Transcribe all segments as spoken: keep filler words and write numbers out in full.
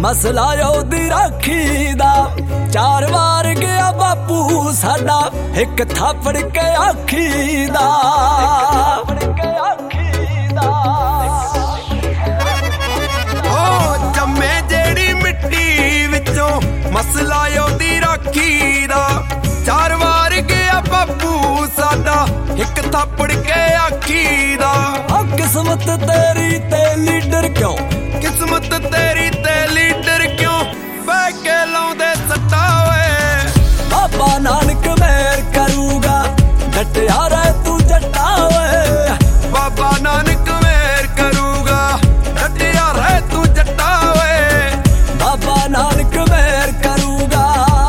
ਮਸਲਾ ਉਹਦੀ ਰਾਖੀ ਦਾ। ਚਾਰ ਵਾਰ ਗਿਆ ਬਾਪੂ ਸਾਡਾ ਇੱਕ ਥਾਪੜ ਕੇ ਆਖੀ ਦਾ। ਉਹ ਜੰਮੇ ਜਿਹੜੀ ਮਿੱਟੀ ਵਿੱਚੋਂ ਮਸਲਾ ਉਹਦੀ ਰਾਖੀ ਦਾ। ਚਾਰ ਵਾਰ ਗਿਆ ਬਾਪੂ ਸਾਡਾ ਇੱਕ ਥਾਪੜ ਕੇ ਆਖੀ ਦਾ। ਆ ਕਿਸਮਤ ਤੇਰੀ ਤੇ ਲੀਡਰ ਕਿਉਂ, ਕਿਸਮਤ ਤੇਰੀ ਤੇ ਲੀਡਰ ਕਿਉਂ ਬਹਿ ਕੇ ਲਾਉਂਦੇ ਸੱਟਾ ਓਏ। ਬਾਬਾ ਨਾਨਕ ਮਿਹਰ ਕਰੂਗਾ ਡਟਿਆ ਰਹਿ ਤੂੰ ਜੱਟਾ ਓਏ। ਬਾਬਾ ਨਾਨਕ ਮਿਹਰ ਕਰੂਗਾ ਡਟਿਆ ਰਹਿ ਤੂੰ ਜੱਟਾ ਓਏ। ਬਾਬਾ ਨਾਨਕ ਮਿਹਰ ਕਰੂਗਾ।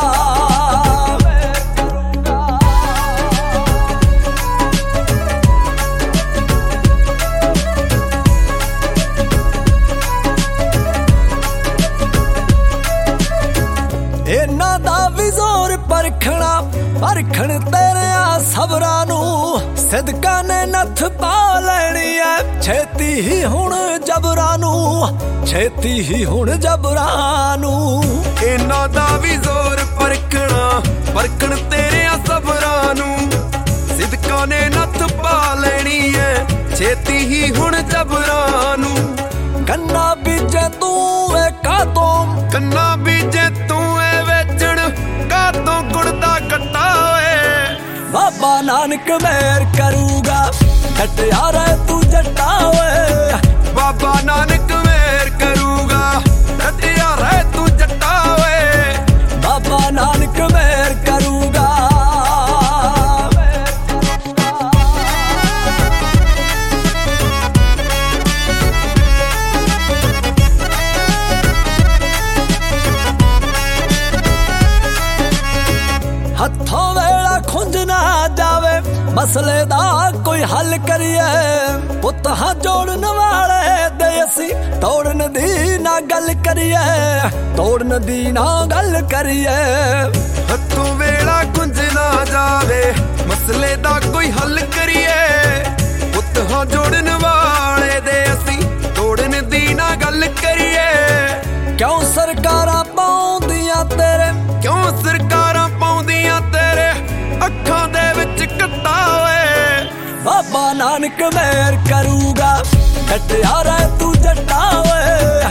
ਇਹਨਾਂ ਦਾ ਵੀ ਜ਼ੋਰ ਪਰਖਣਾ ਪਰਖਣ ਤੇਰਿਆਂ ਸਬਰਾਂ ਨੂੰ। ਸਿਦਕਾ ਨੇ ਨੱਥ ਪਾ ਲੈਣੀ ਐ ਛੇਤੀ ਹੀ ਹੁਣ ਜਬਰਾਂ ਨੂੰ, ਛੇਤੀ ਹੀ ਹੁਣ ਜਬਰਾਂ ਨੂੰ। ਇਹਨਾਂ ਦਾ ਵੀ ਜ਼ੋਰ ਪਰਖਣਾ ਪਰਖਣ ਤੇਰਿਆਂ ਸਬਰਾਂ ਨੂੰ। ਸਿਦਕਾ ਨੇ ਨੱਥ ਪਾ ਲੈਣੀ ਐ ਛੇਤੀ ਹੀ ਹੁਣ ਜਬਰਾਂ ਨੂੰ। ਕੰਨਾ ਬੀਜੇ ਤੂੰ ਏ ਕਾਤੋਂ, ਕੰਨਾ ਬੀਜੇ ਤੂੰ ਏ ਵੇਚਣ ਕਾਤੋਂ ਕੁੜਦਾ ਕੱਟਾ ਓਏ। ਬਾਬਾ ਨਾਨਕ ਮਿਹਰ ਕਰੂਗਾ ਡਟਿਆ ਰਹਿ ਤੂੰ ਜੱਟਾ ਓਏ। ਬਾਬਾ ਨਾਨਕ ਮਿਹਰ ਕਰੂਗਾ ਡਟਿਆ ਰਹਿ ਤੂੰ ਜੱਟਾ ਓਏ। ਬਾਬਾ ਨਾਨਕ ਮਿਹਰ ਕਰੂਗਾ। ਹੱਥੋਂ ਵੇਲਾ ਖੁੰਝ ਨਾ ਜਾਵੇ ਮਸਲੇ ਦਾ ਕੋਈ ਹੱਲ ਕਰੀਏ। ਪੁੱਤ ਹਾਂ ਜੋੜਨ ਵਾਲੇ ਦੇ ਅਸੀਂ ਤੋੜਨ ਦੀ ਨਾ ਗੱਲ ਕਰੀਏ, ਤੋੜਨ ਦੀ ਨਾ ਗੱਲ ਕਰੀਏ। ਹੱਥੋਂ ਵੇਲਾ ਖੁੰਝ ਨਾ ਜਾਵੇ ਮਸਲੇ ਦਾ ਕੋਈ ਹੱਲ ਕਰੀਏ। ਪੁੱਤ ਹਾਂ ਜੋੜਨ ਵਾਲੇ ਦੇ ਅਸੀਂ ਤੋੜਨ ਦੀ ਨਾ ਗੱਲ ਕਰੀਏ। ਕਿਉਂ ਸਰਕਾਰਾਂ ਪਾਉਂਦੀਆਂ ਤੇਰੇ, ਕਿਉਂ ਸਰਕਾਰਾਂ ਪਾਉਂਦੀਆਂ ਤੇਰੇ ਅੱਖਾਂ ਦੇ ਵਿੱਚ ਕੱਟਾ ਓਏ। ਬਾਬਾ ਨਾਨਕ ਮਿਹਰ ਕਰੂਗਾ ਡਟਿਆ ਰਹਿ ਤੂੰ ਜੱਟਾ ਓਏ।